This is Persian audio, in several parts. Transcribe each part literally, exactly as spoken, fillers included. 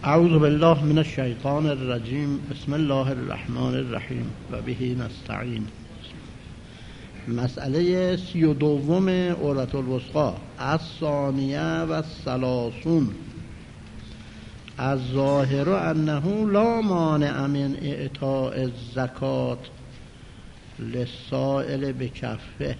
اعوذ بالله من الشیطان الرجیم. بسم الله الرحمن الرحیم و به نستعین. مسئله سی و دوم عورة الوثقی الثانیه و الثلاثون. الظاهر انه لا مانع من اعطاء الزکات للسائل بکفه.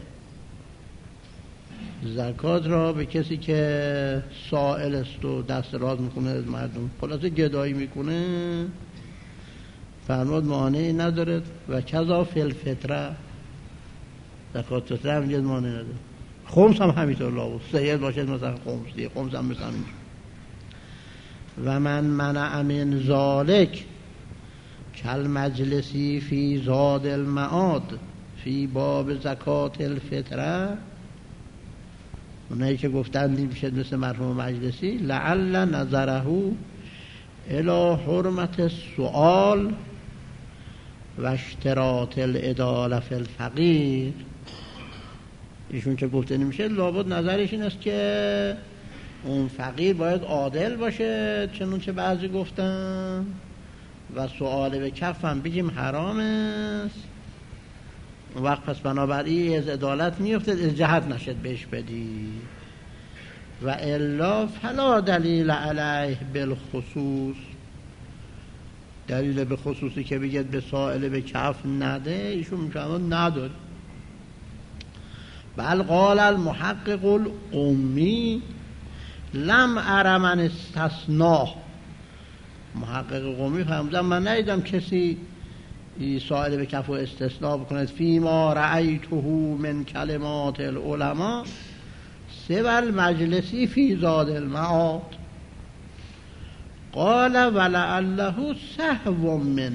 زکات را به کسی که سائل است و دست راز میکنه از مردم، خلاصه گدایی میکنه، فرمود مانعی نداره. و کذا فی الفطره، زکات فطره هم یه مانع نداره. خمس هم همینطور لابد سید باشد، مثلا خمس دیگه خمس هم مثلا اینجور. و من منع من ذالک کل مجلسی فی زاد المعاد فی باب زکات الفطره. اونایی که گفتن میشه مثل مرحوم مجلسی، لعل نظره الى حرمت السؤال و اشتراط العداله فی الفقیر. ایشون که گفته نمیشه، لابد نظرش این است که اون فقیر باید عادل باشه، چنون که بعضی گفتن، و سؤال به کف هم بگیم حرام است. اون وقت پس بنابراین از عدالت میفته، از جهت نشد بهش بدی. و الا فلا دلیل علیه بالخصوص، دلیل به خصوصی که بگید به سائل به کف نده، ایشون میفهمد نداره. بل قال المحقق القمی لم ار من استثناه. محقق قمی فهمدن من ندیدم کسی سائل به کف و استثناء بکند. فیما رأیته من کلمات العلماء سوى المجلسی فی زاد المعاد. قال ولعله سهو منه.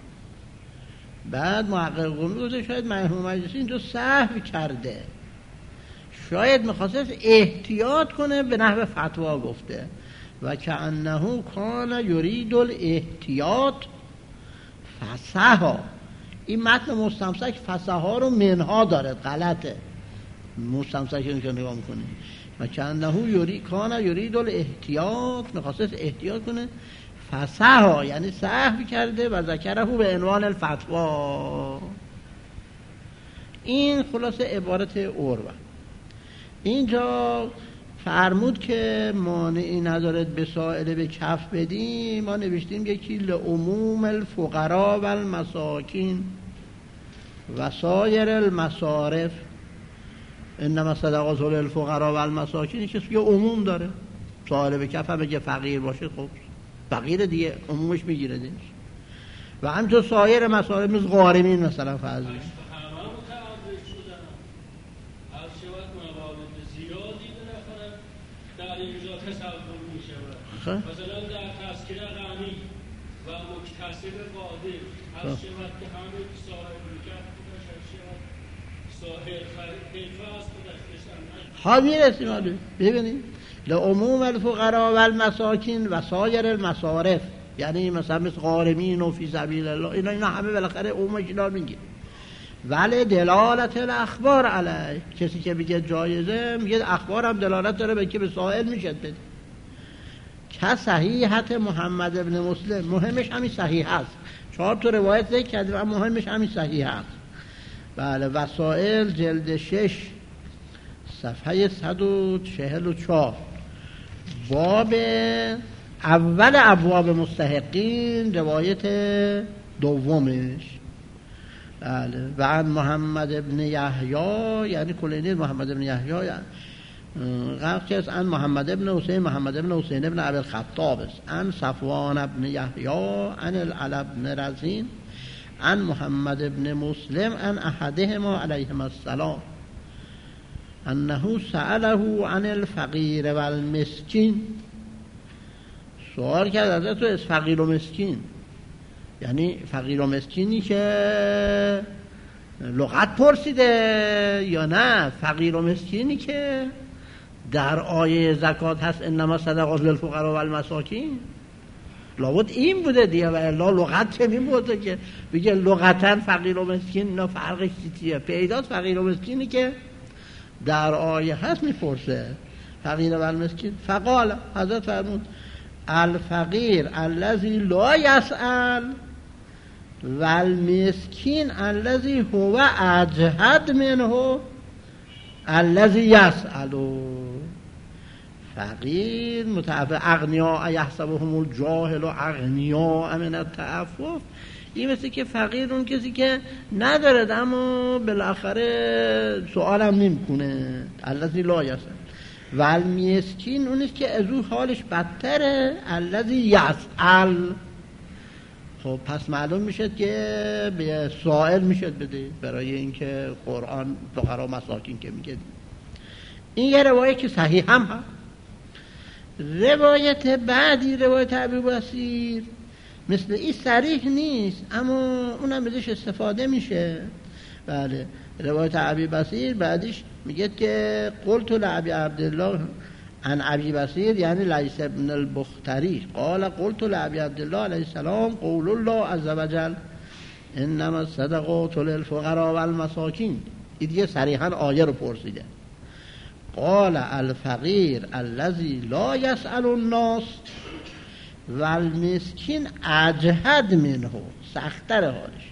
بعد محقق قمی گفته شاید مرحوم مجلسی اینجا سهو کرده، شاید میخواست احتیاط کنه، به نحو فتوا گفته. و کأنه کان یرید الاحتیاط فسها. این متن مستمسک فسها رو منها داره، غلطه. مستمسک این که نگاه میکنه و کأنه یرید کان یرید الاحتیاط، میخواست احتیاط کنه. فسها یعنی سهو کرده. و ذکره به عنوان الفتوا. این خلاصه عبارت عروه. اینجا فرمود که مانعی ندارد به سائل به کف بدیم. ما نوشتیم یکی لعموم الفقراء و المساکین و سایر المصارف. انما صدقات للفقراء و المساکین کسی که عموم داره. سائل به کف هم اگه فقیر باشه خب فقیر دیگه عمومش میگیره دیگه. و همچون سایر مصارف مثل غارمین مثلا فرض مثلا در تذکره غنی و مکتسب قادر هر شود که همه صاحب ملکت بودش، صاحب حرفه است بودش. ها میرسیم آده ببینید لعموم الفقراء و المساکین و سایر المصارف، یعنی مثلا مثل غارمین و فی سبیل الله، اینا اینا همه بالاخره عمومش اینا میگه. ولی دلالت الاخبار علیه، کسی که میگه جایزه میگه اخبار هم دلالت داره به که به سائل میشه بده. که صحیحت محمد ابن مسلم، مهمش همین صحیح است. چهار تا روایت ذکر کردیم اما مهمش همین صحیح است. بله. وسائل جلد شش صفحه صد و چهل و چهار باب اول ابواب مستحقین، روایت دومش. بله. و عن محمد ابن یحیی، یعنی کلینی محمد ابن یحیی، قرق است عن محمد ابن حسین محمد ابن حسین ابن ابی الخطاب است عن صفوان ابن یحیی عن العلا ابن رزین عن محمد ابن مسلم عن احدهما علیهما السلام انه سأله عن الفقیر و المسکین. سوال کرد از تو از فقیر و مسکین، یعنی فقیر و مسکینی که لغت پرسیده یا نه فقیر و مسکینی که در آیه زکات هست انما صدقات للفقراء و المساکین. لابد این بوده دیگه، و الا لغت چنین بوده که بگه لغتا فقیر و مسکین اینا فرقش چیه. پیداست فقیر و مسکینی که در آیه هست میپرسه فقیر و المسکین. فقال حضرت فرمود الفقیر الذی لا یسأل و المسکین الذی هو اجهد منه الذی یسأل. فقیر متعفف، اغنیاء یحسبهم الجاهل اغنیاء من التعفف. این مثل که فقیر اون کسی که ندارد اما بالاخره سوالم نمیکنه، الذی لا یسأل. و المسکین اونیست که از او حالش بدتره، الذی یسأل. خب پس معلوم میشد که به سائل میشد بده، برای اینکه قرآن فقرا مساکین که میگه. این یه روایت که صحیح هم هست. روایت بعدی، روایت ابی بصیر، مثل این صریح نیست اما اونم ازش استفاده میشه. بله، روایت ابی بصیر بعدش میگه که قلت لابی عبدالله عن ابی بصیر یعنی لیث ابن البختری قال قلت لابی عبدالله علیه السلام قول الله عز وجل انما الصدقات للفقراء والمساکین. این دیگه صریحا آیه رو پرسیده. قال الفقیر الذی لا یسأل الناس والمسکین اجهد منه، سخت‌تر حالش.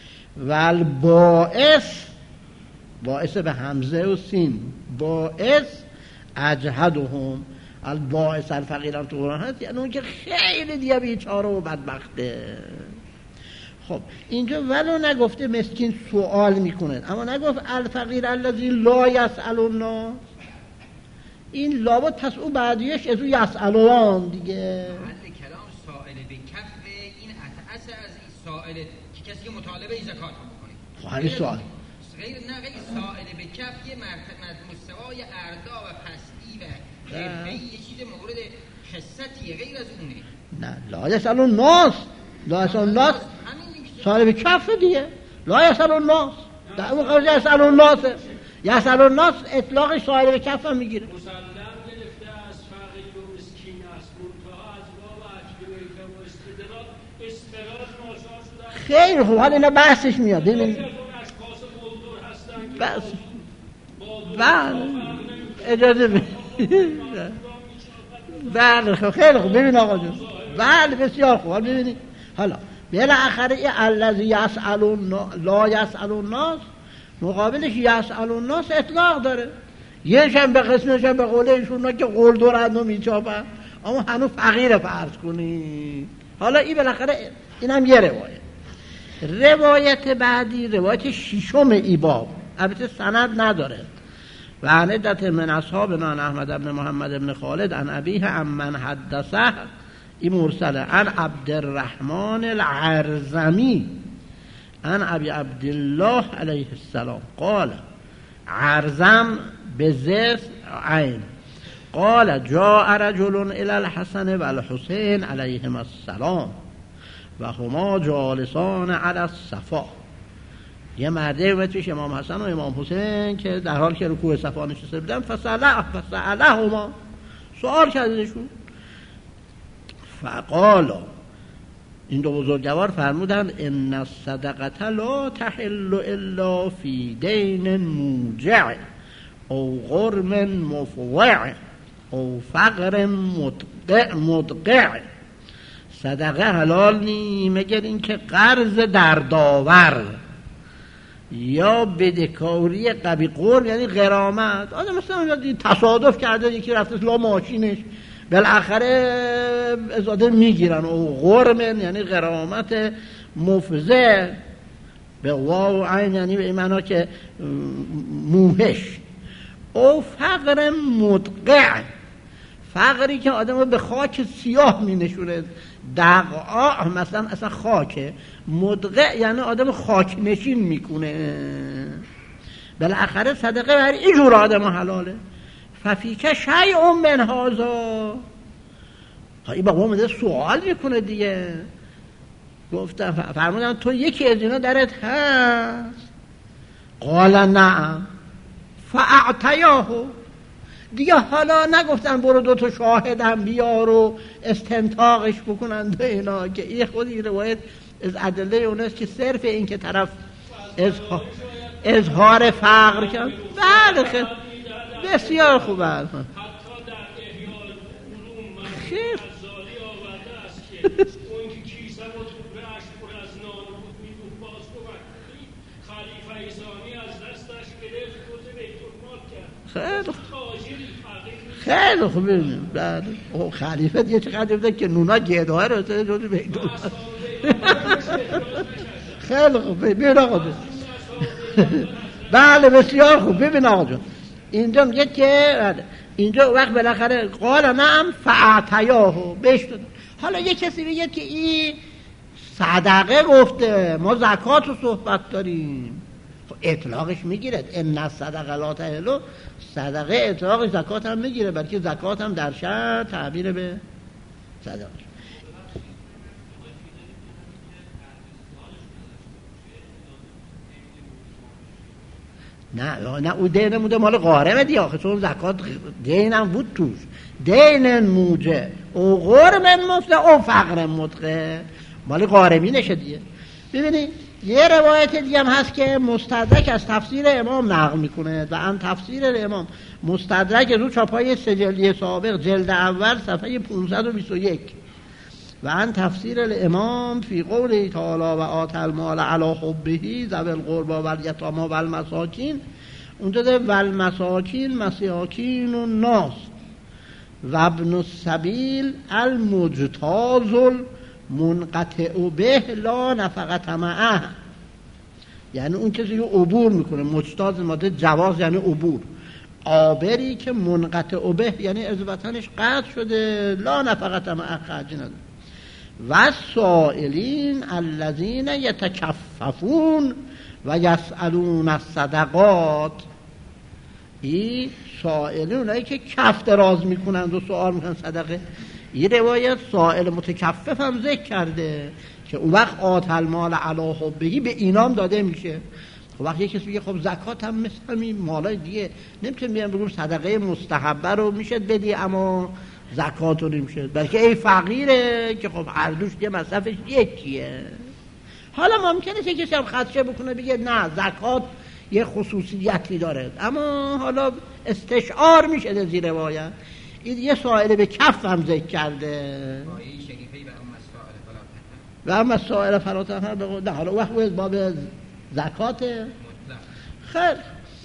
والبائس، باعث به همزه و سین، باعث اجهدهم. البائس الفقیر هم تو قرآن هست، یعنی اون که خیلی دیگه بیچاره و بدبخته. خب اینجا ولو نگفته مسکین سوال میکنه، اما نگفت الفقیر الذی لا یسأل الناس. این لابد پس او بعدیش از او یسألون دیگه. محل کلام سائل به کف، این اتعس از این سائل که کسی که مطالبه زکات میکنه. خب همین سوال غیر نه غیر سائل به کف یه مرتبه مستوای اردا و پستی و حرفه‌ای، یه چیز مورد حسیه غیر از اونه. نه لا یسأل الناس، لا یسأل الناس سائل به کف دیگه. لا یسأل الناس در اون قضیه یسأل الناس، یسأل الناس اطلاقش سائل به کف هم میگیره. مسلم گرفته از فقیر و مسکین است، منتها از باب عجب و استدلال استقرار ناشار شده. خیلی خوب، حالا اینا بحثش میاد. ببین بس بله اجازه بدید. بله خب خیلی خوب. ببین آقا جون، بله بسیار خوب. ببینید حالا بالاخره الذی یسأل لا یسأل الناس مقابلش یسأل الناس اطلاق داره. یه هم به قسمش هم به قوله ایشون که قول دورند و میچاپن، اما هنوز فقیر فرض کنی. حالا این بالاخره اینم یه روایت. روایت بعدی روایت ششم ای باب، البته سند نداره. و عن عدة من اصحابنا عن احمد بن محمد بن خالد عن ابیه عن من حدثه، این مرسله، عن عبد الرحمن العرزمی عن ابی عبدالله علیه السلام قال، عرزم بزر عین، قال جاء رجل الى الحسن والحسین علیهم السلام و هما جالسان علی الصفا. یه مرده اومد پیش امام حسن و امام حسین که در حال که رکوع صفا نشسته بودن، فسأله فسألهما، سوال کردشون. فقال، این دو بزرگوار فرمودند ان الصدقه لا تحل الا فی دین موجع او غرم مفوع او فقر مدقع مدقع. صدقه حلال نی مگر اینکه قرض دردآور یا بدهکاری قبی قرب، یعنی غرامت. آدم مثلا تصادف کرده یکی رفته لا ماشینش، بالاخره ازاده میگیرن. او غرم یعنی غرامت مفزع، به واو عین یعنی به این معنا که موهش. او فقر مدقع، فقری که آدم رو به خاک سیاه می نشونه. دقعا مثلا اصلا خاکه، مدقع یعنی آدم خاک نشین میکنه. بالاخره صدقه بر این جور آدم حلاله. ففیکه شیء من هذا، این با اومده سوال میکنه دیگه. گفتم فرمودن تو یکی از اینا درت هست؟ قال نعم فاعطیاه. دیگه حالا نگفتن برو دو تا شاهدم بیار و استنتاقش بکنن به اینا، که این خودی روایت از ادله اونست که صرف این که طرف اظهار, اظهار فقر کرد. بله خیلی بسیار خوبه. حتی در احیاء العلوم خیر که کیسه و توبه اش پر از نان بود میگفت باز کمک کنید. خلیفه ثانی از دستش گرفت روز بیت المال کرد. خیلی تاجری خیلی خوب ببینیم. بله او خلیفه دیگه چقدر بوده که نونا گداه رو تو جوری بیت المال. خیلی خوب ببین آقا جون. بله بسیار خوب. ببین آقا جون اینجا میگه که اینجا وقت بالاخره قال نعم فاعطیاه بهش داد. حالا یه کسی بگه که این صدقه گفته، ما زکات رو صحبت داریم. خب اطلاقش میگیره. ان الصدقه لا تحل، صدقه اطلاقش زکات هم میگیره، بلکه زکات هم در شرع تعبیر به صدقه. نه نه او دین موده مال غارمه دی آخه، چون زکات دین هم بود توش. دین موجه او غرم مفته او فقر مدقه مال غارمی نشه دیگه. ببینید یه روایت دیگه هم هست که مستدرک از تفسیر امام نقل میکنه و ان تفسیر امام مستدرک رو چاپای سجلی سابق جلد اول صفحه پانصد و بیست و یک و ان تفسیر الامام فی قوله تعالی و آت المال علی حبه ذوی القربى والیتامی والمساکین، اونجا ده والمساکین مساکین و ناس و ابن السبیل المجتاز المنقطع به لا نفقة معه، یعنی اون کسی که عبور میکنه. مجتاز ماده جواز یعنی عبور، عابری که منقطع به یعنی از وطنش قطع شده، لا نفقة معه خرجی نداره. و سائلین الذین یتکففون و یسألون الصدقات، این سائلین اونایی که کف دراز میکنند و سوال میکنن صدقه. این روایت سائل متکفف هم ذکر کرده که اون وقت آت المال علی حبه به اینام داده میشه. خب وقتی یکی کسی بگه خب زکات هم مثل همین مالای دیگه، نمیتونیم بیان بگیم صدقه مستحبه رو میشه بدی اما زکات رو نمیشه، بلکه ای فقیره که خب هر دوش یه مصرفش یکیه. حالا ممکنه که کسی هم خدشه بکنه بگه نه زکات یه خصوصیتی داره، اما حالا استشعار میشه در زیر روایت. این یه سائل به کف هم ذکر کرده و اما سائل فراتر به نه. حالا وقت باب زکات خیر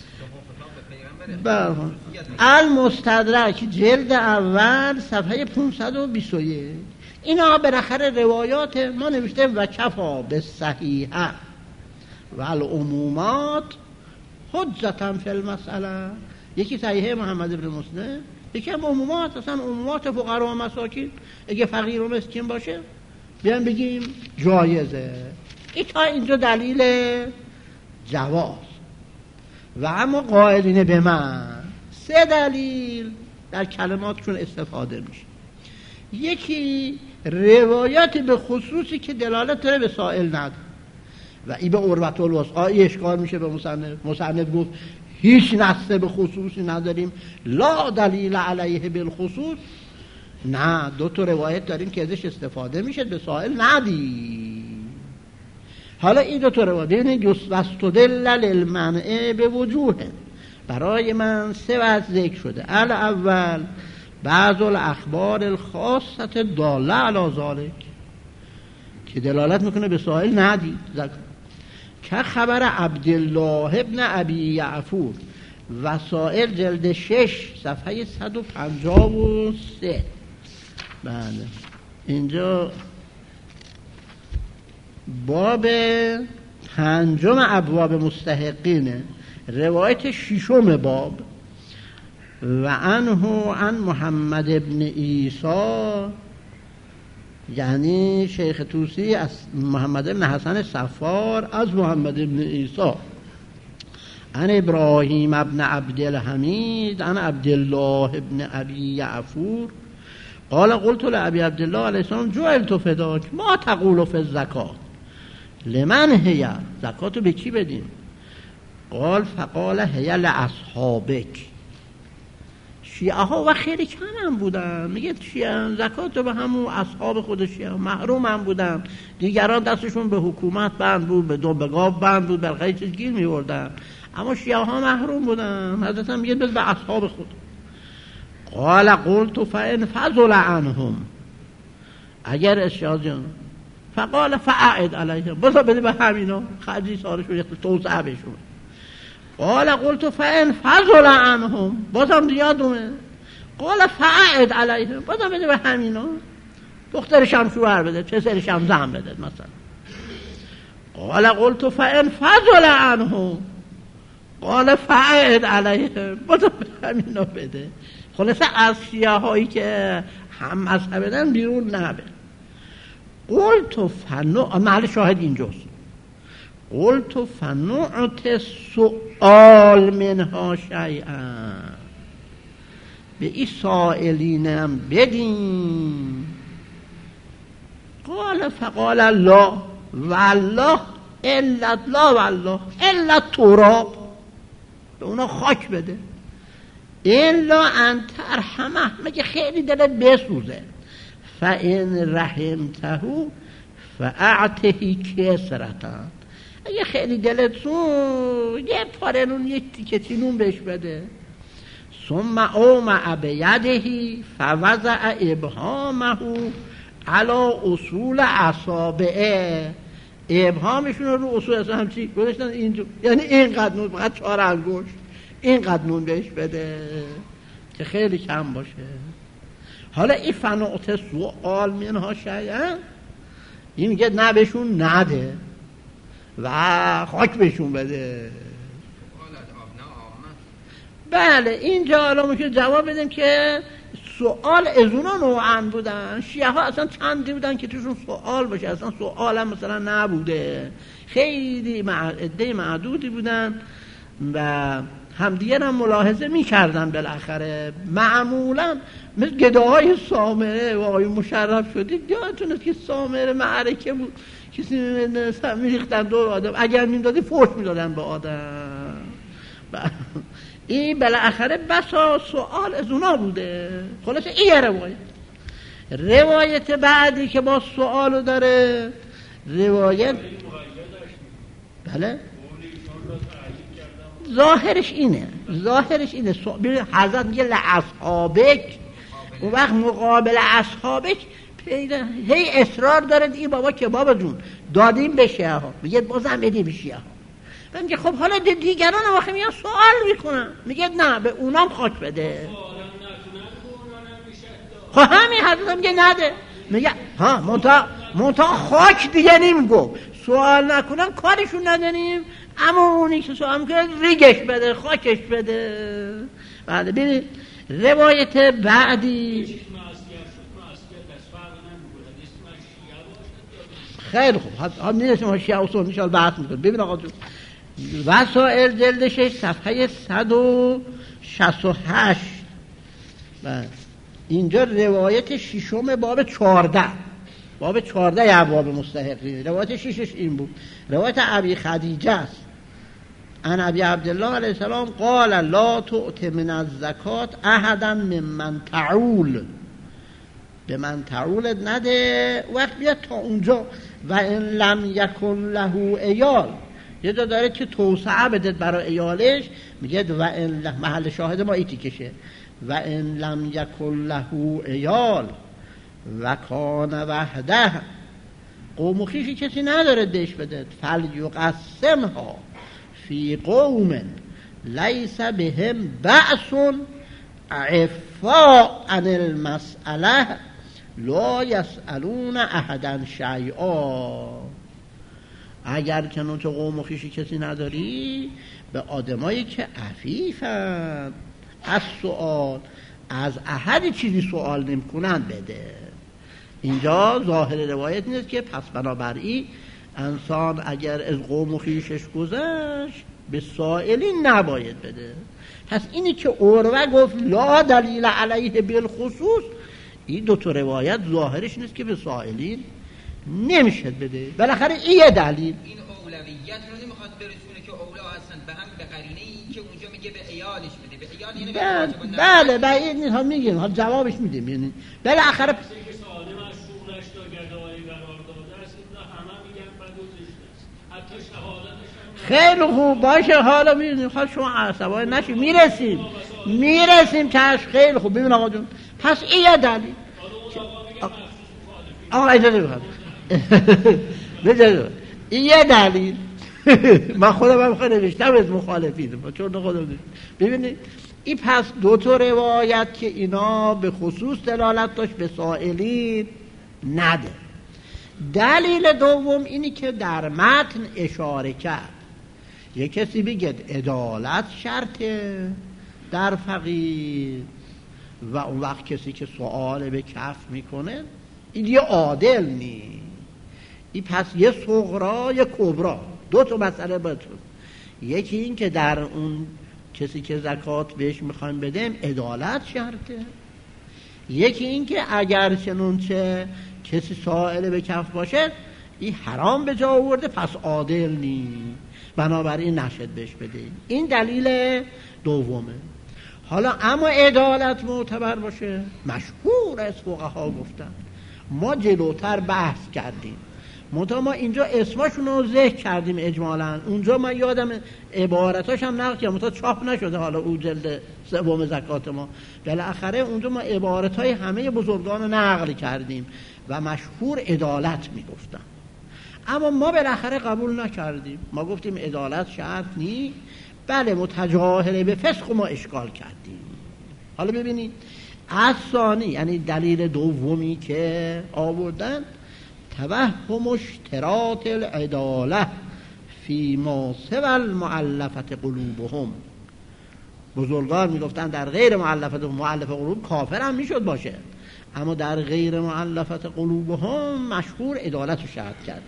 بله. المستدرک جلد اول صفحه پانصد و بیست و یک. اینا بالاخره روایات ما نوشته و کفا به صحیحه و العمومات حجتا فی المسئله. یکی صحیحه محمد ابن مسلم، یکی هم عمومات، اصلا عمومات فقرا و مساکین. اگه فقیر و مسکین باشه بیان بگیم جایزه. این تا اینجا دلیل جواز. و اما قائلین به من سه دلیل در کلماتشون استفاده میشه. یکی روایت به خصوصی که دلالت داره به سائل نداره و این به عروة الوثقی اشکال میشه به مصنف. مصنف گفت هیچ نص به خصوصی نداریم، لا دلیل علیه بالخصوص. نه، دو تا روایت داریم که ازش استفاده میشه، به سائل ندی. حالا این دو تا روایت ببینید یستدل للمنع به وجوه، برای من سه وجه ذکر شده. الاول بعض الاخبار الخاصه داله علی ذلک، که دلالت میکنه به سائل ندید زکات، که خبر عبدالله ابن ابی یعفور وسائل جلد شش صفحه صد و پنجاه و سه. بله اینجا باب پنجم ابواب مستحقینه، روایت ششم باب. و عنه عن محمد ابن عیسی، یعنی شیخ طوسی از محمد ابن حسن صفار از محمد ابن عیسی، عن ابراهیم ابن عبدالحمید عن عبدالله ابن ابی یعفور قال قلت لأبی عبدالله علیه السلام جعلت فداک ما تقول فی الزکات لمن هی، زکاتو به کی بدیم؟ قال فقال هی لاصحابک. شیعه ها و خیلی کم هم بودن، میگه شیعه زکاتو به همون اصحاب خود شیعه محروم هم بودن، دیگران دستشون به حکومت بند بود، به دو بگاب بند بود، برخی چیز گیر میوردن، اما شیعه ها محروم بودن. حضرت هم میگه بس به اصحاب خود. قال قلت فان فضل عنهم اگر اشیازیان فقال فاعد علیهم بذار بده به همینا خرجی سارشون توسعه بشون. قال قلت فان فضل عنهم بازم دیادومه. قال فاعد علیهم بازم بده به همینا دخترش هم شوهر بده پسرش هم زن بده مثلا. قال قلت فان فضل عنهم قال فاعد علیهم بازم به همینا بده. خلاصه از شیعه هایی که هم مذهب بدن بیرون نبه. قلت فنوع محل شاهد اینجاست. قلت فنوعت سؤال منها شیئا به این سائلینم بدین. قال فقال الله والله الا لا والله الا تراب به اونا خاک بده الا ان ترحمه مگه خیلی دلت بسوزه. فان رحمته فاعته کسرتا اگه خیلی دلت سوز یه پاره نون یه تیکه نون بهش بده. ثم اومع بیده فوضع ابهامه علی اصول اصابعه ابهامشون رو اصول اصلا همچی گذاشتن اینجا یعنی اینقدر نون فقط چهار انگشت اینقدر نون بهش بده که خیلی کم باشه. حالا این فنوعت سؤال منها شیئا این میگه نه بهشون نده و خاک بهشون بده. بله اینجا حالا میشه جواب بدیم که سؤال از اونا نوعاً بودن. شیعه ها اصلا چندی بودن که توشون سؤال باشه اصلا سؤال هم مثلا نبوده خیلی عده معدودی بودن و همدیگر هم ملاحظه میکردن بالاخره. معمولا مثل گداهای سامره و آقای مشرف شدید یادتونه که سامره معرکه بود کسی میریختن دور آدم اگر میدادی فوش میدادن به آدم. این بالاخره بسا سؤال از اونا بوده. خلاصه این روایت روایت بعدی که با سؤالو داره روایت بله ظاهرش اینه ظاهرش اینه حضرت میگه لأصحابک اون وقت مقابل اصحابک هی اصرار داره این بابا که بابا جون دادیم به شیعه ها میگه بازم بدیم به شیعه ها. میگه خب حالا دیگران هم واقعا میان سوال میکنن میگه نه به اونام خاک بده. خب همین حضرت میگه نده میگه ها منتا منتا خاک دیگه نمیگو سوال نکنن کارشون نداریم اما اونی که سوال میکنه ریگش بده خاکش بده. بله ببین روایت بعدی خیلی خوب هم نیستیم ها شیعه و سنی شال بحث میکنه. ببین آقا جون وسائل جلد شش صفحه صد و شصت و هشت اینجا روایت ششم باب چهارده باب چهارده ابواب مستحقین روایت ششش این بود. روایت ابی خدیجه است ان ابی عبدالله علیه السلام قال لا تؤت من الزکات احدا ممن تعول به من تعولت نده. وقت بیاد تا اونجا و ان لم یکن له عیال یه جا داره که توسعه بده برای ایالش میگه و ان محل شاهد ما ایتی کشه و ان لم یکن له عیال و کان وحده قوم و خویشی کسی نداره دش بده فلیقسمها فی قوم لیس بهم بأس عفا عن المسئله لا یسألون احدا شیئا. اگر کنون تو قوم و خویشی کسی نداری به آدمایی که عفیفن از سؤال از احد چیزی سؤال نمی کنن بده. اینجا ظاهر روایت نیست که پس بنابراین انسان اگر از قوم و خویشش گذشت به سائلین نباید بده. پس اینی که عروه گفت لا دلیل علیه بالخصوص این دو تا روایت ظاهرش نیست که به سائلین نمیشه بده. بالاخره این یه دلیل این اولویت رو نمیخواد برسونه که اولا هستن به هم به قرینه این که اونجا میگه به ایالش بده به ایال یعنی به بله بله این ها میگیم ها جوابش میدیم یعنی بالاخره خیلی خوب باشه حالا میرسیم خواهد شما عصبای نشید میرسیم میرسیم چشم خیلی خوب. ببین آقا جون پس این یه دلیل آقا اجازه بخواد بجازه این یه دلیل من خودم هم خیلی نوشتم از مخالفین چون خودم ببینید این پس دو تا روایت که اینا به خصوص دلالت داشت به سائلین نده. دلیل دوم اینی که در متن اشاره کرد یه کسی بگه عدالت شرطه در فقیر و اون وقت کسی که سؤال به کف میکنه این یه عادل نی. این پس یه صغرا یه کبرا دو تا مسئله بهتون. یکی این که در اون کسی که زکات بهش میخوایم بدیم عدالت شرطه. یکی این که اگر چنونچه کسی سائل به کف باشه این حرام به جا آورده پس عادل نی، بنابراین نشد بهش بدهیم. این دلیل دومه. حالا اما عدالت معتبر باشه مشهور از فقها گفتن. ما جلوتر بحث کردیم منتها ما اینجا اسماشون رو ذکر کردیم اجمالاً. اونجا من یادم عبارتاش هم نقل کردم منتها چاپ نشده حالا اون جلد سوم زکات ما. بالاخره اونجا ما عبارتای همه بزرگان رو نقل کردیم و مشهور عدالت میگفتن. اما ما بالاخره قبول نکردیم. ما گفتیم عدالت شرط نی. بله متجاهل به فسق ما اشکال کردیم. حالا ببینید الثانی یعنی دلیل دومی که آوردن توهم اشتراط العداله فی ما سوى المؤلفه قلوبهم. بزرگان میگفتن در غیر مؤلفه مؤلفه قلوب کافر هم میشد باشه، اما در غیر مؤلفه قلوبهم مشهور عدالت رو شرط کردن.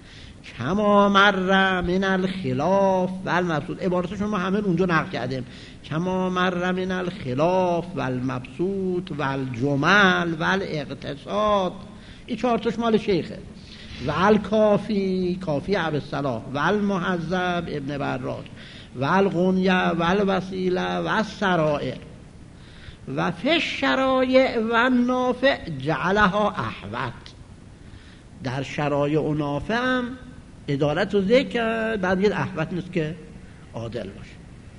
کما مر من الخلاف و المبسوط. عبارتشون ما همه اونجا نقل کردیم. کما مر من الخلاف و المبسوط و الجمل و الاقتصاد. این چهارتاش مال شیخه. و الکافی کافی عبدالسلام و المحذب ابن براج و الغنیه و الوسیله و السرائر و فی الشرایع و النافع جعلها احوط. در شرایع و نافع هم عدالت رو ذکر کرد، بعد یه احوط نیست که عادل باشه.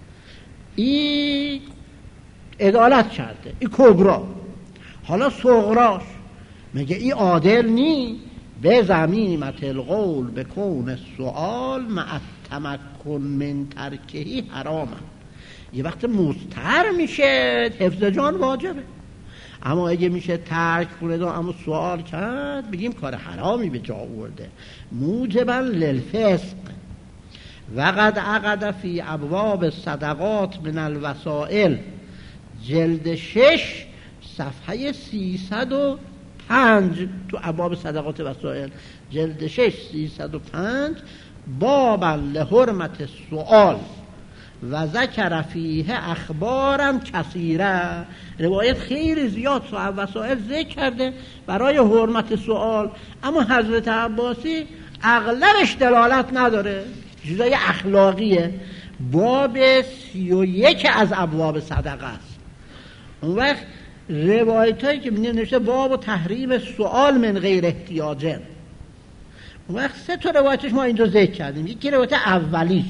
این عدالت کرده این کبرا. حالا صغراش میگه این عادل نی. به زمیمت القول به کون سؤال مع التمکن من ترکهی حرامه. یه وقت مستر میشه حفظ جان واجبه، اما اگه میشه ترک کنه اما سوال کرد بگیم کار حرامی به جا آورده موجبا للفسق. و قد عقد فی ابواب صدقات من الوسائل جلد شش صفحه سیصد و پنج تو ابواب صدقات وسائل جلد شش سیصد و پنج بابا لحرمت السؤال و ذکر فیه اخبارم کثیره. روایت خیلی زیاد صاحب وسائل ذکر کرده برای حرمت سؤال، اما حضرت عباسی اغلبش دلالت نداره، چیزای اخلاقیه. باب سی و یک از ابواب صدقه است. اون وقت روایت هایی که نوشته باب و تحریم سؤال من غیر احتیاجه، اون وقت سه تا روایتش ما اینجا ذکر کردیم. یکی روایت اولیش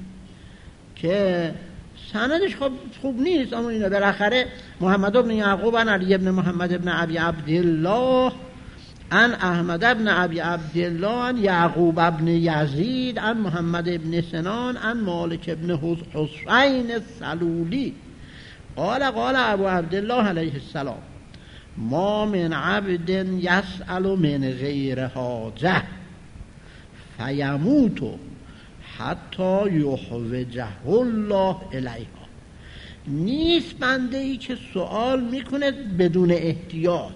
که سندش خوب خوب نیست، اما اینا بالاخره محمد بن یعقوب عن علی بن محمد بن ابی عبدالله عن احمد بن ابی عبدالله عن یعقوب بن یزید عن محمد بن سنان عن مالک بن حسین السلولی قال قال ابو عبدالله علیه السلام ما من عبد یسأل من غیر حاجه فیموت حتی یحوجه الله الیها. نیست بنده ای که سوال میکنه بدون احتیاج،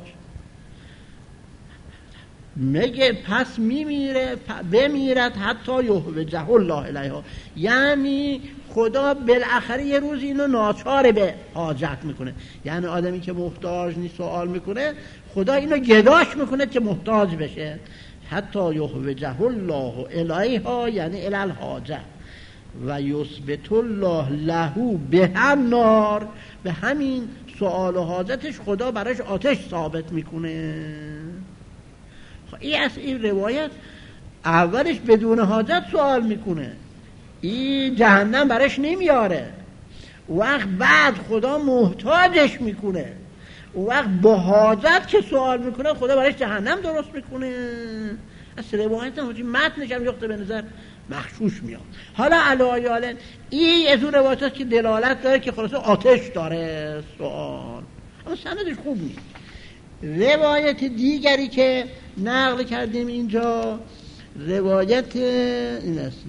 میگه پس میمیره بمیرد حتی یحوجه الله الیها، یعنی خدا بالاخره یه روز اینو ناچار به حاجت میکنه. یعنی آدمی که محتاج نیست سوال میکنه خدا اینو گداش میکنه که محتاج بشه. حتی یحوجه الله الیها یعنی الی الحاجه و یثبت الله له به النار. به همین سوال و حاجتش خدا براش آتش ثابت میکنه. این از این روایت اولش بدون حاجت سوال میکنه، این جهنم براش نمیاره، وقت بعد خدا محتاجش میکنه اون وقت با حاجت که سوال میکنه خدا برایش جهنم درست میکنه. از روایت هم متنش هم یخته به نظر مخشوش میاد. حالا علایالن این از اون روایت هست که دلالت داره که خلاصه آتش داره سوال، اما سندش خوب نیست. روایت دیگری که نقل کردیم اینجا روایت این است: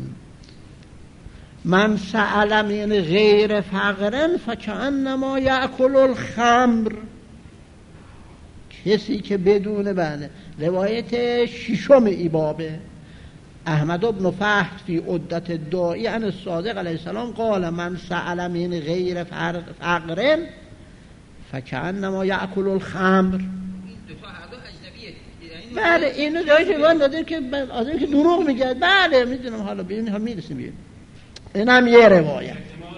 من سأل من غیر فقرن فکأنما یأکل الخمر. کسی که بدون بله. روایت ششم ای بابه احمد بن فهد فی عدت داعی عن الصادق علیه السلام قال من سأل من غیر فقرن فکأنما یأکل الخمر. بله اینو جایی جوان دادیم که آدمی که دروغ میگه. بله میدونم، حالا ببینیم هم میرسیم ببینیم. این هم یه روایت.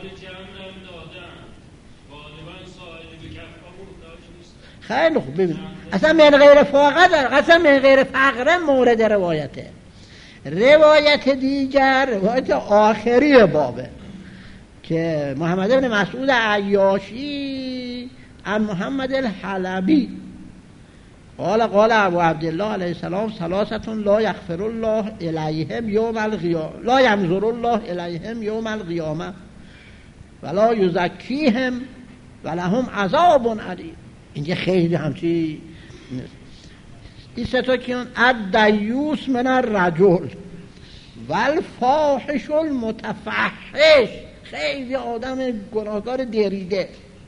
خیلی خوب ببین اصلا من غیر فقر اصلا من غیر فقر مورد روایته. روایت دیگر روایت آخری بابه که محمد بن مسعود عیاشی عن محمد الحلبی قال قال ابو عبدالله علیه السلام ثلاثه لا یغفر الله الیهم یوم القیامه لا ینظر الله الیهم یوم القیامه ولا یزکیهم ولهم عذاب علیم. اینجا خیلی همچی این سه تا کیان الدیوس من الرجل والفاحش المتفحش، خیلی آدم گناهکار دریده،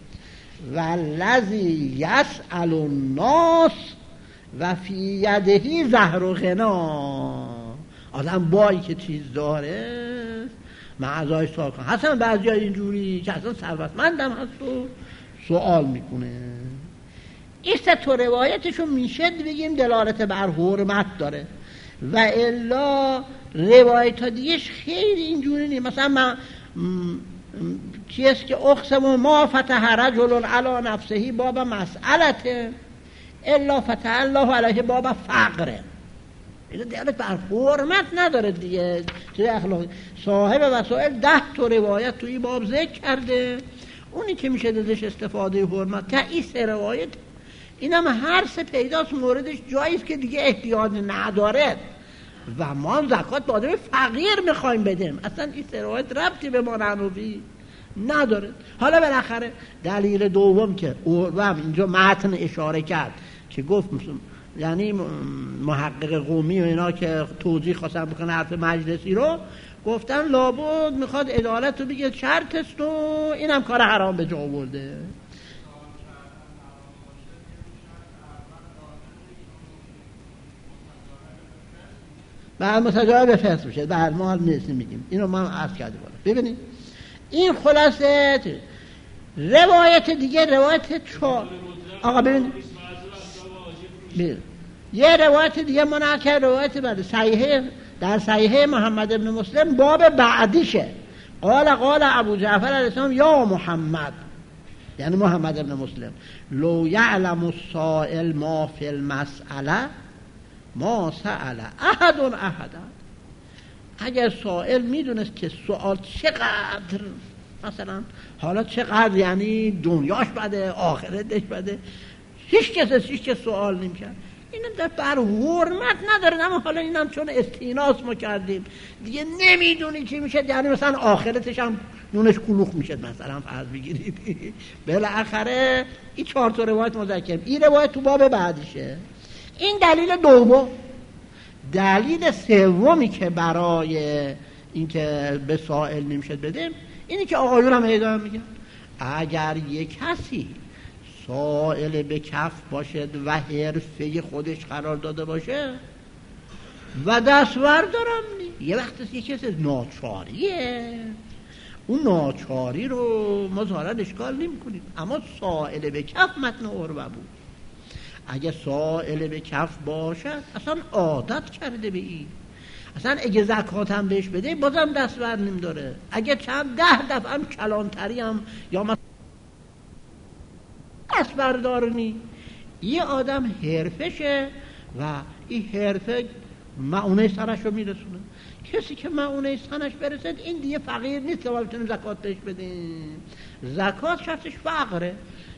والذی یسأل الناس و فی یدهی زهر و غنا، آدم بایی که چیز داره معزای سوال کنه. اصلا بعضی ها اینجوری که اصلا ثروتمندم هست و سوال میکنه. این سه تا روایتشو میشه بگیم دلالت بر حرمت داره و الا روایت ها دیگهش خیلی اینجوری نیست. مثلا من چیست که اقسم ما فتح رجل علی نفسهی باب مسئلته الا فتح الله علیه باب فقره. این دلالت بر حرمت نداره دیگه. اخلاق صاحب وسائل ده تا روایت توی باب ذکر کرده، اونی که میشه دادش استفاده حرمت که این سه روایت این هم هر سه پیداست موردش جاییست که دیگه احتیاج نداره و ما زکات به آدم فقیر میخوایم بدیم. اصلا این سه روایت ربطی به ما نحوی نداره. حالا بالاخره دلیل دوم که و اینجا متن اشاره کرد که گفت یعنی محقق قومی و اینا که توضیح خواستن بکنه حرف مجلسی رو، گفتن لابد میخواد عدالت رو بگه شرط است و اینم کار حرام به جا آورده. بعد متجاوز به فسق میشه. بعد ما هم نیستیم میگیم اینو ما هم عرض کرده بودم. ببینید این خلاصه روایت دیگه روایت چهار. آقا ببینید ببینید یه روایت دیگه ما نکرد روایت بعد صحیحه در صحیحه محمد ابن مسلم باب بعدیشه. قال قال ابو جعفر علیه السلام یا محمد، یعنی محمد ابن مسلم، لو یعلم السائل ما فی المسئله ما سأل احد احدا. اگر سائل میدونست که سوال چقدر مثلا حالا چقدر یعنی دنیاش بده آخرتش بده، هیچ کس هیچ کس سوال نمی‌کرد. اینم در بر حرمت نداره. اما حالا اینم چون استیناس ما کردیم دیگه نمیدونی چی میشه، یعنی مثلا آخرتش هم نونش کلوخ میشه مثلا فرض بگیرید. بالاخره این چهار تا روایت مذکر، این روایت تو باب بعدیشه. این دلیل دوم. دلیل سومی که برای اینکه به سائل نمیشه بدیم اینی که آقایون هم هدایت میگن اگر یک کسی سائل به کف باشد و حرفه خودش قرار داده باشه و دستور دارم نی. یه وقت یه کسی ناچاریه، اون ناچاری رو ما ظاهرا اشکال نمی کنیم، اما سائل به کف متن عروه بود. اگه سائل به کف باشد اصلا عادت کرده به این، اصلا اگه زکات هم بهش بده بازم دستور نمی داره. اگه چند ده دفعه هم کلانتری هم یا مثلا دست بردارنی، یه آدم حرفشه و این حرفه معونه سرش رو میرسونه. کسی که معونه سرش برسد این دیگه فقیر نیست که ما بتونیم زکات بهش بدیم. زکات شرطش فقره.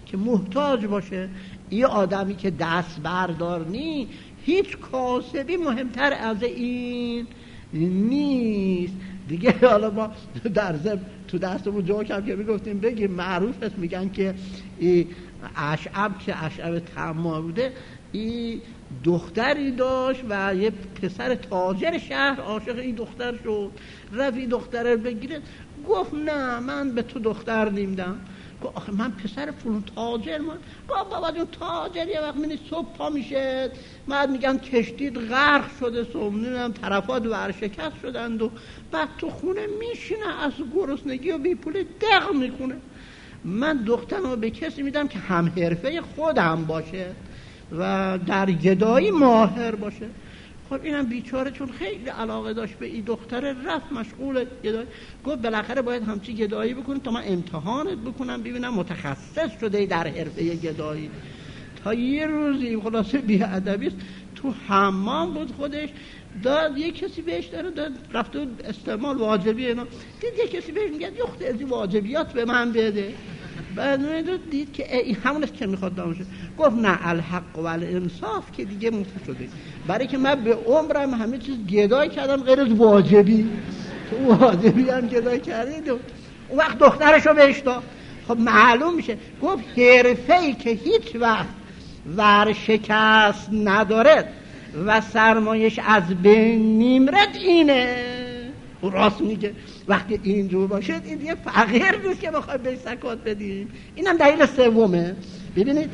که محتاج باشه. این آدمی که دست بردار نی، هیچ کاسبی مهمتر از این نیست دیگه. حالا ما در ضمن تو دستمون جا کم که میگفتیم بگیم معروف است، میگن که این اشعب که اشعب طماع بوده، این دختری داشت و یه پسر تاجر شهر عاشق این دختر شد، رفت این دختر رو بگیره، گفت نه من به تو دختر نمیدم. گفت آخه من پسر فلان تاجر من. گفت بابا جون تاجر یه وقت می‌بینی صبح پا میشه بعد میگن کشتید غرق شده، سمنونم طرفات ورشکست شدند و بعد تو خونه میشینه از گرسنگی و بی پول دق میکنه. من دخترمو به کسی میدم که هم حرفه خودم باشه و در گدایی ماهر باشه. خب اینم بیچاره چون خیلی علاقه داشت به این دختره، رفت مشغول گدایی. گفت بالاخره باید همچی گدایی بکنی تا من امتحانت بکنم ببینم متخصص شده در حرفه گدایی. تا یه روزی خلاصه بی‌ادبی است تو حمام بود خودش، داد یه کسی بهش داره داد رفت استعمال واجبی اینا، دید یه کسی بهش میگه یخت از این واجبیات به من بده. بعد دید که این همون است که میخواد دامشه. گفت نه الحق و الانصاف که دیگه مفت شده، برای که من به عمرم همه چیز گدای کردم غیر از واجبی، تو واجبی هم گدای کردید. اون وقت دخترشو بهش داد. خب معلوم میشه. گفت حرفه‌ای که هیچ وقت ورشکست ندارد و سرمایش از بین نیمرد اینه. و راست میگه. وقتی اینجور باشد این دیگه فقیر نیست که بخوای بهش زکات بدیم. اینم دلیل سومه. ببینید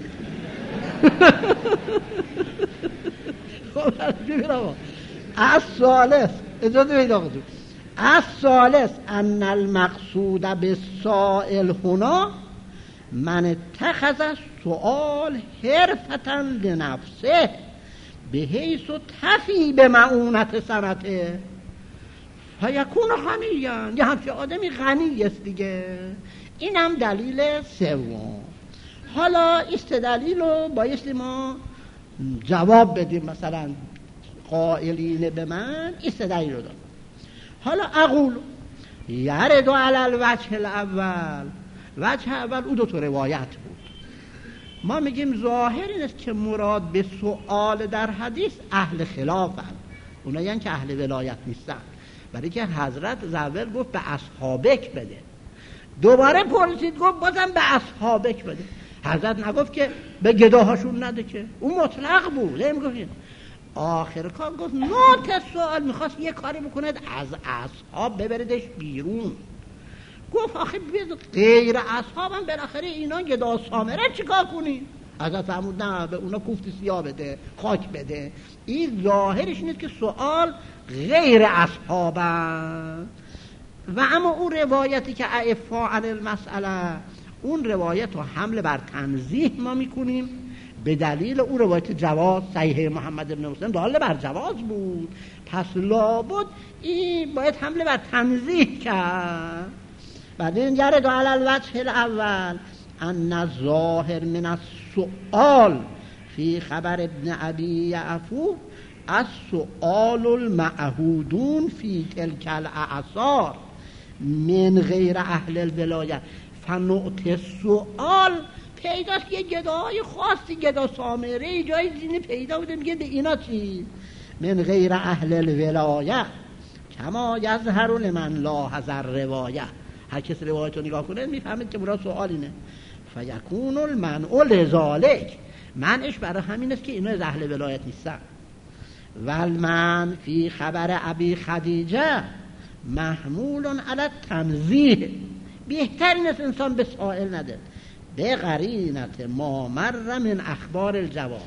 خب ببین آقا از ثالث اجازه بدید آقا جو از ثالث ان المقصود بالسائل هنا من اتخذ سؤال حرفة لنفسه بحیث تفی به معونت سنته فیکون غنیاً. یه همچه آدمی غنی است دیگه. این هم دلیل سوم. حالا استدلیل رو بایستی ما جواب بدیم. مثلا قائلین به من استدلیل رو دارم. حالا اقول یرد علی الوجه الاول. وجه اول او دو تا روایت بود. ما میگیم ظاهر این است که مراد به سؤال در حدیث اهل خلافن، اونایی هستند که اهل ولایت نیستن. برای که حضرت زول گفت به اصحابک بده، دوباره پرسید گفت بازم به اصحابک بده. حضرت نگفت که به گداهاشون نده، که اون مطلق بود. نمیگفت. آخر کار گفت نوت سوال میخواست یه کاری بکند از اصحاب ببردش بیرون. گفت آخه غیر اصحاب هم بالاخره اینا گدا سامره چیکار کنی؟ حضرت فرمود نه به اونا کوفت سیاه بده، خاک بده. این ظاهرش نیست که سوال غیر اصحابن. و اما اون روایتی که اعفا عن المسئله، اون روایت رو حمل بر تنزیه ما میکنیم به دلیل اون روایت جواز. صحیح محمد بن مسلم دال بر جواز بود، پس لابد این باید حمل بر تنزیه کرد. بعد این یرد علی الوجه الاول ان الظاهر من السؤال فی خبر ابن ابی یعفو السؤال المعهودون فی تلک الاعصار من غیر اهل الولایت فنوت السؤال پیداست. یه گداهای خاصی گدا سامره جای زینی پیدا بوده، میگه به اینا چی؟ من غیر اهل الولایت کما یظهر لمن لاحظ الروایه. هر کس روایت رو نگاه کنه میفهمید که مراد سؤال اینه. فیکون المنع لذالک، منعش برای همین است که اینا از اهل ولایت نیستن. والمن فی خبر ابی خدیجه محمول علی التنزیه، بهترین است انسان به سائل نده به قرینت ما مر من اخبار الجواز.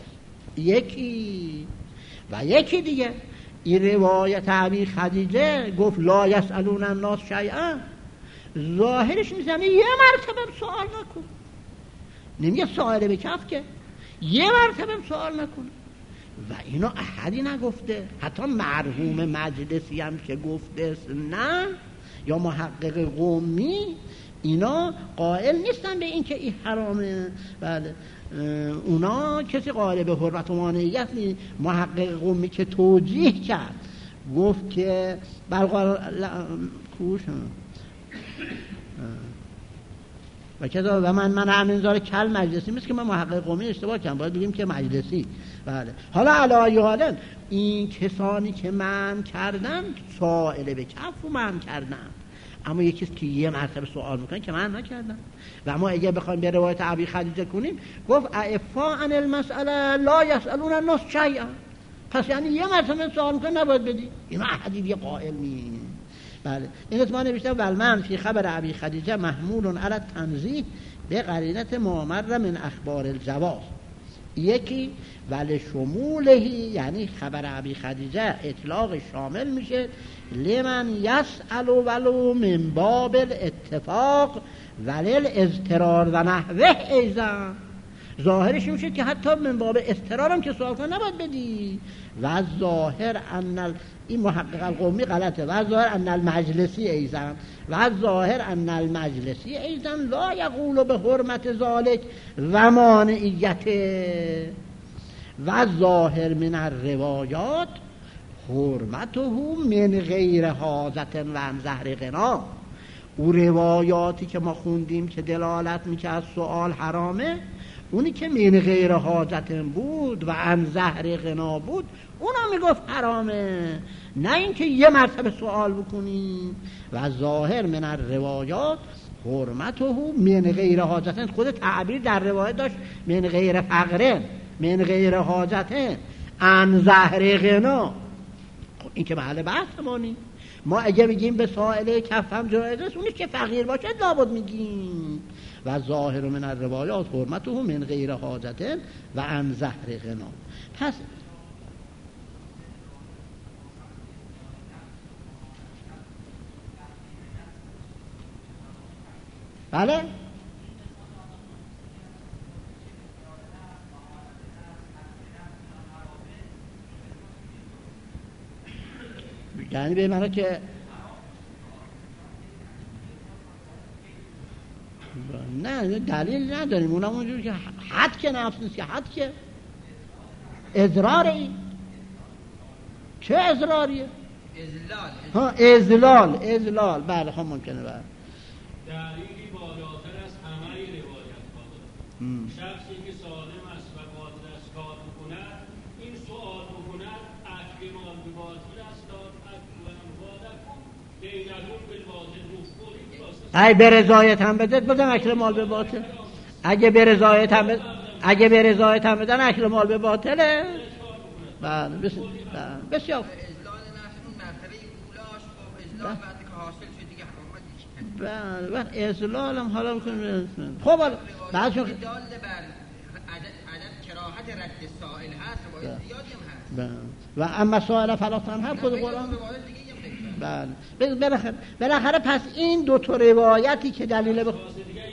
یکی و یکی دیگه این روایت ابی خدیجه گفت لا یسألون الناس شیئا، ظاهرش نیست یعنی یه مرتبه سوال نکن. نمیگه سائل به کف که یه مرتبه سوال نکن. و اینو احدی نگفته، حتی مرحوم مجلسی هم که گفته نه، یا محقق قمی، اینا قائل نیستن به این که این حرامه. بله اونا کسی قائل به حرمت و مانعیت نیست. محقق قمی که توجیه کرد گفت که برقرار کوش و کذا و من من همین زار کل مجلسی نیست که من محقق قومی اشتباه کردم، باید بگیم که مجلسی. بله. حالا علی حالن این کسانی که من کردم سائل به کف و من کردم، اما یکی که یه مرتبه سوال میکنه که من نکردم. و اما اگه بخوایم به روایت ابی خدیجه کنیم گفت اعفا عن المسئله لا یسالون الناس شیئا، پس یعنی یه مرتبه سوال میکنه نباید بدی. اینا حدیث یه قائل نیست. بله این اسمان نوشته ولمن فی خبر ابی خدیجه محمول علی التنزیه به قرینت معمر من اخبار الجواز. یکی ولی شمولهی یعنی خبر ابی خدیجه اطلاق شامل میشه لمن یسأل ولو من باب الاتفاق ولی الاضطرار و نحوه ایضا. ظاهرش میشه که حتی من باب اضطرار هم که سوال کنه نباید بدی. و ظاهر ان این محقق القومی غلطه. و ظاهر ان المجلسی ایضا و ظاهر ان المجلسی ایضا لا یقول به حرمت ذالک و مانعیت. و ظاهر من الروایات حرمته من غیر حاجت و عن ظهر غنا. او روایاتی که ما خوندیم که دلالت میکرد سؤال حرامه، اونی که من غیر حاجت بود و عن ظهر غنا بود اونا میگفت حرامه، نه اینکه یه مرتبه سوال بکنیم. و ظاهر من الروایات حرمته من غیر حاجت، خود تعبیر در روایت داشت من غیر فقره من غیر حاجت عن ظهر غنا. این که محل بحث مانی. ما اگه بگیم به سائل کف هم جایز است، اونش که فقیر باشه لابد میگیم. و ظاهر من الروایات حرمته من غیر حاجت و عن ظهر غنا. پس بله یعنی به معنی که نه دلیل نداریم، اونم اونجور که حد که نفس نیست که حد که اضراری. چه اضراریه؟ ازلال. ها ازلال ازلال. بله خب ممکنه. بله دلیلی بالاتر از همه روایت ها. شخصی که سالم است و قادر است کار بکند، این سوال بکند اکل مال به باطل است داد اکل و اموالک بینهون بالباطل روح. ای به رضایت هم بدت بدن اکل مال به باطل. اگه به رضایت هم بدن اگه به رضایت هم بدن اکل مال به باطله. بله بسیار بسیار ازلال نفس اون مرتبه اولاش و ازلال بعد که حاصل شد دیگه حرامت بله بله ازلال هم حالا بکنیم. خب حالا بعد شو دال بر عدد عدد کراهت رد سائل هست و باید زیادی هم هست. بله و اما سائل فلاتن هم خود قرآن. بله بالاخره بالاخره پس این دو تا روایتی که دلیل بخ...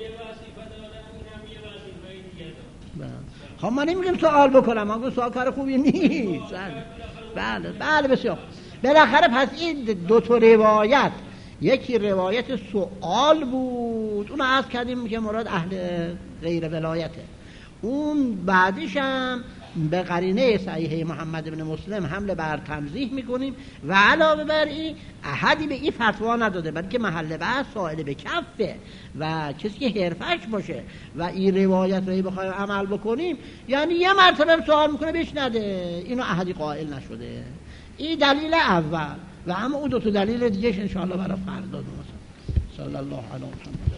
خب ما نمیگیم سوال بکنم، ما گفتم سوال کار خوبی نیست. بله بله بسیار. بالاخره پس این دو تا روایت، یکی روایت سوال بود اون عرض کردیم که مراد اهل غیر ولایته، اون بعدش هم به قرینه صحیح محمد بن مسلم حمله بر تنزیه میکنیم و علاوه بر این احدی به این فتوا نداده، بلکه محل بحث سائل به کفه و کسی که حرفش باشه و این روایت رو بخوایم عمل بکنیم یعنی یه مرتبه سوال میکنه بهش نده، اینو احدی قائل نشده. این دلیل اول و اما اون دو تا دلیل دیگه ان شاء الله برای فردا. صلی الله علیه و سلم.